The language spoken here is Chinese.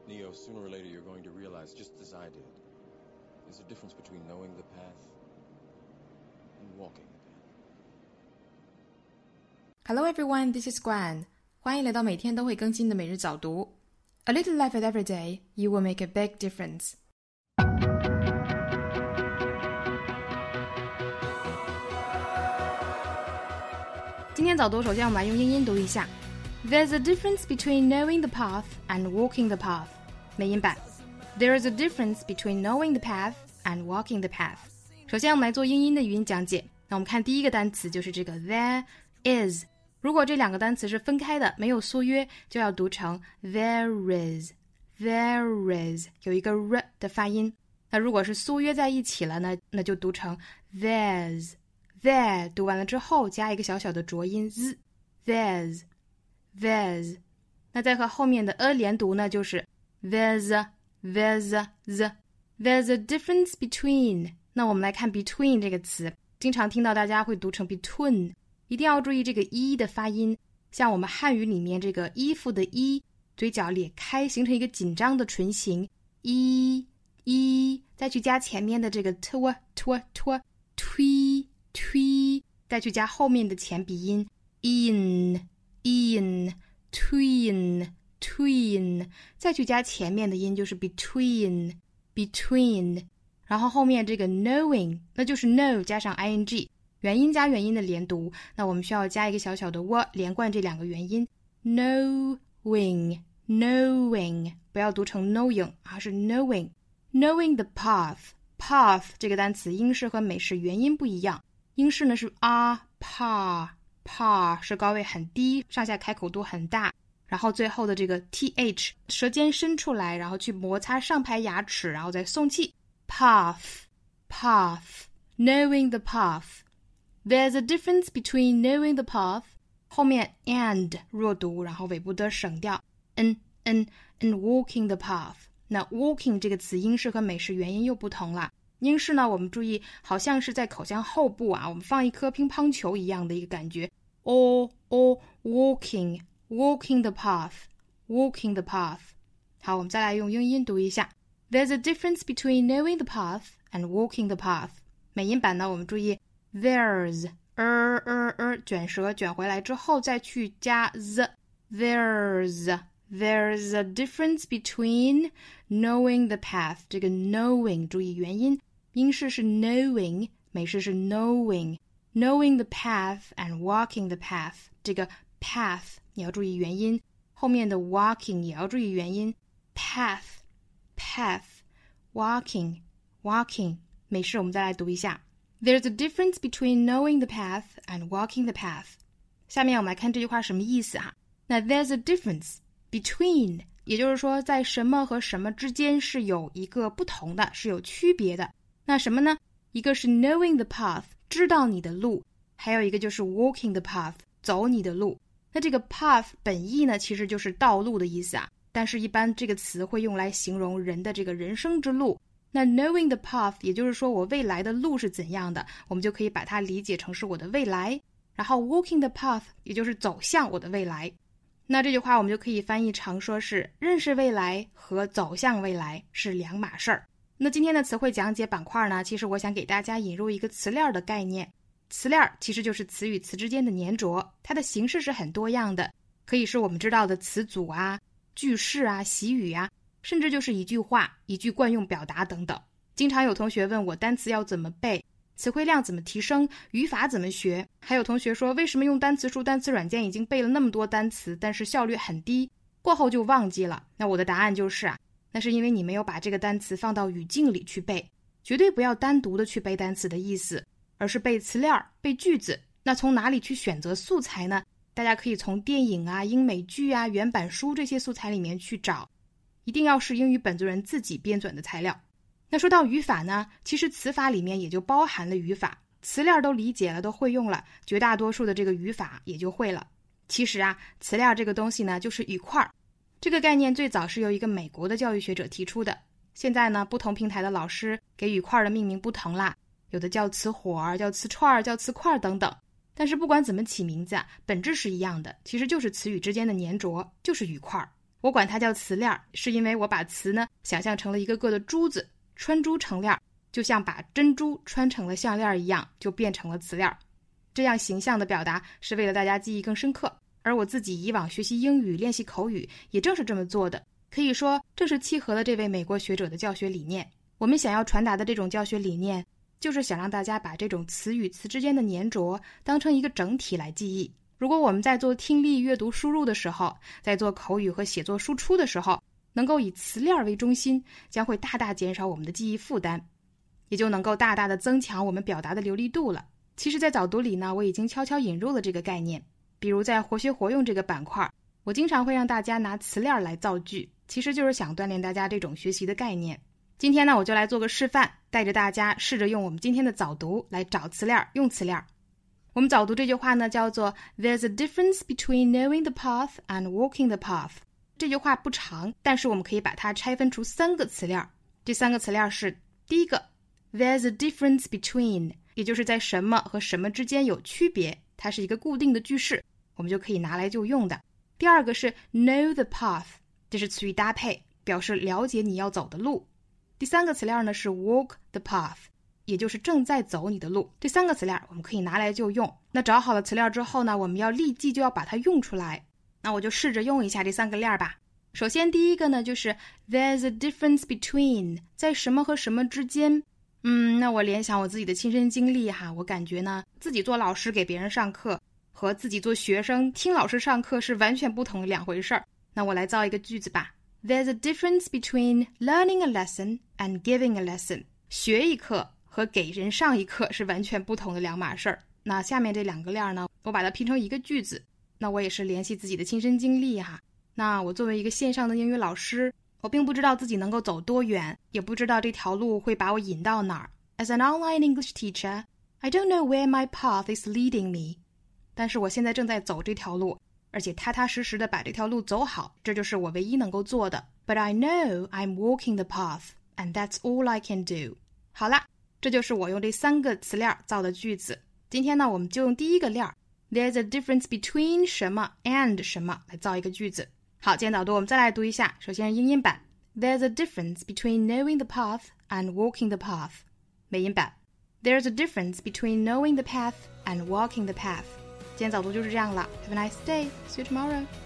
Neo, sooner or later you're going to realize, just as I did, there's a difference between knowing the path and walking the path. Hello everyone, this is Guan. 欢迎来到每天都会更新的每日早读。A little effort every day, you will make a big difference. 今天早读，首先我们来用英音读一下。There's a difference between knowing the path and walking the path. 美音版 There is a difference between knowing the path and walking the path. 首先我们来做英音的语音讲解。那我们看第一个单词就是这个 there is。如果这两个单词是分开的，没有缩约，就要读成 there is, there is， 有一个 r 的发音。那如果是缩约在一起了呢，那就读成 there's, there， 读完了之后加一个小小的浊音 z, there's, there's。那再和后面的 a 连读呢，就是 there's a, there's a, the, there's a difference between。那我们来看 between 这个词，经常听到大家会读成 between。一定要注意这个一的发音，像我们汉语里面这个衣服的衣，嘴角咧开形成一个紧张的唇形，一，再去加前面的这个 tw 推，再去加后面的前鼻音 in twin，再去加前面的音就是 between， 然后后面这个 knowing 那就是 know 加上 ing，元音加元音的连读，那我们需要加一个小小的 w 连贯这两个元音 knowing， 不要读成 knowing， 而是 knowing the path 这个单词英式和美式元音不一样，英式呢是 pa 是高位很低，上下开口度很大，然后最后的这个 th 舌尖伸出来，然后去摩擦上排牙齿，然后再送气 path knowing the path。There's a difference between knowing the path 后面 and 弱读，然后尾部的省掉 and walking the path。 那 walking 这个词英式和美式元音又不同了，英式呢我们注意好像是在口腔后部啊，我们放一颗乒乓球一样的一个感觉 walking the path。 好，我们再来用英音读一下 There's a difference between knowing the path and walking the path。 美音版呢我们注意There's 卷舌卷回来之后再去加 the there's a difference between knowing the path。 这个 knowing 注意元音，英式是 knowing， 美式是 knowing the path and walking the path。 这个 path 你要注意元音，后面的 walking 也要注意元音， path walking。 美式我们再来读一下There's a difference between knowing the path and walking the path。 下面我们来看这句话什么意思啊？那 there's a difference between 也就是说在什么和什么之间是有一个不同的，是有区别的。那什么呢？一个是 knowing the path 知道你的路，还有一个就是 walking the path 走你的路。那这个 path 本意呢其实就是道路的意思啊，但是一般这个词会用来形容人的这个人生之路。那 knowing the path 也就是说我未来的路是怎样的，我们就可以把它理解成是我的未来，然后 walking the path 也就是走向我的未来。那这句话我们就可以翻译成说是认识未来和走向未来是两码事儿。那今天的词汇讲解板块呢，其实我想给大家引入一个词链的概念。词链其实就是词与词之间的粘着，它的形式是很多样的，可以是我们知道的词组啊、句式啊、习语啊，甚至就是一句话、一句惯用表达等等。经常有同学问我单词要怎么背，词汇量怎么提升，语法怎么学，还有同学说为什么用单词书、单词软件已经背了那么多单词，但是效率很低，过后就忘记了。那我的答案就是那是因为你没有把这个单词放到语境里去背，绝对不要单独的去背单词的意思，而是背词链、背句子。那从哪里去选择素材呢？大家可以从电影啊、英美剧啊、原版书这些素材里面去找，一定要是英语本族人自己编纂的材料。那说到语法呢，其实词法里面也就包含了语法，词链都理解了，都会用了，绝大多数的这个语法也就会了。其实词链这个东西呢，就是语块。这个概念最早是由一个美国的教育学者提出的，现在呢，不同平台的老师给语块的命名不同啦，有的叫词火，叫词串，叫词块等等。但是不管怎么起名字本质是一样的，其实就是词语之间的粘着，就是语块。 我管它叫词链，是因为我把词呢想象成了一个个的珠子，穿珠成链，就像把珍珠穿成了项链一样，就变成了词链。这样形象的表达是为了大家记忆更深刻，而我自己以往学习英语练习口语也正是这么做的，可以说正是契合了这位美国学者的教学理念。我们想要传达的这种教学理念，就是想让大家把这种词与词之间的粘着当成一个整体来记忆。如果我们在做听力阅读输入的时候，在做口语和写作输出的时候，能够以词链为中心，将会大大减少我们的记忆负担，也就能够大大的增强我们表达的流利度了。其实在早读里呢，我已经悄悄引入了这个概念，比如在活学活用这个板块，我经常会让大家拿词链来造句，其实就是想锻炼大家这种学习的概念。今天呢，我就来做个示范，带着大家试着用我们今天的早读来找词链，用词链。我们早读这句话呢叫做 There's a difference between knowing the path and walking the path。 这句话不长，但是我们可以把它拆分出3个词链。这3个词链是，第一个 There's a difference between， 也就是在什么和什么之间有区别，它是一个固定的句式，我们就可以拿来就用的。第二个是 know the path， 这是词语搭配，表示了解你要走的路。第3个词链呢是 walk the path，也就是正在走你的路。这3个词链我们可以拿来就用。那找好了词链之后呢，我们要立即就要把它用出来。那我就试着用一下这3个链吧。首先第一个呢就是 There's a difference between， 在什么和什么之间。那我联想我自己的亲身经历哈，我感觉呢自己做老师给别人上课和自己做学生听老师上课是完全不同的2回事儿。那我来造一个句子吧。There's a difference between learning a lesson and giving a lesson。 学一课和给人上一课是完全不同的2码事儿。那下面这2个链呢，我把它拼成一个句子。那我也是联系自己的亲身经历哈。那我作为一个线上的英语老师，我并不知道自己能够走多远，也不知道这条路会把我引到哪儿。As an online English teacher, I don't know where my path is leading me。 但是我现在正在走这条路，而且踏踏实实的把这条路走好，这就是我唯一能够做的。But I know I'm walking the path, and that's all I can do。 好啦，这就是我用这3个词链造的句子。今天呢，我们就用第一个链 There's a difference between 什么 and 什么来造一个句子。好，今天早读我们再来读一下。首先是英音版 There's a difference between knowing the path and walking the path。 美音版 There's a difference between knowing the path and walking the path。 今天早读就是这样了。 Have a nice day. See you tomorrow.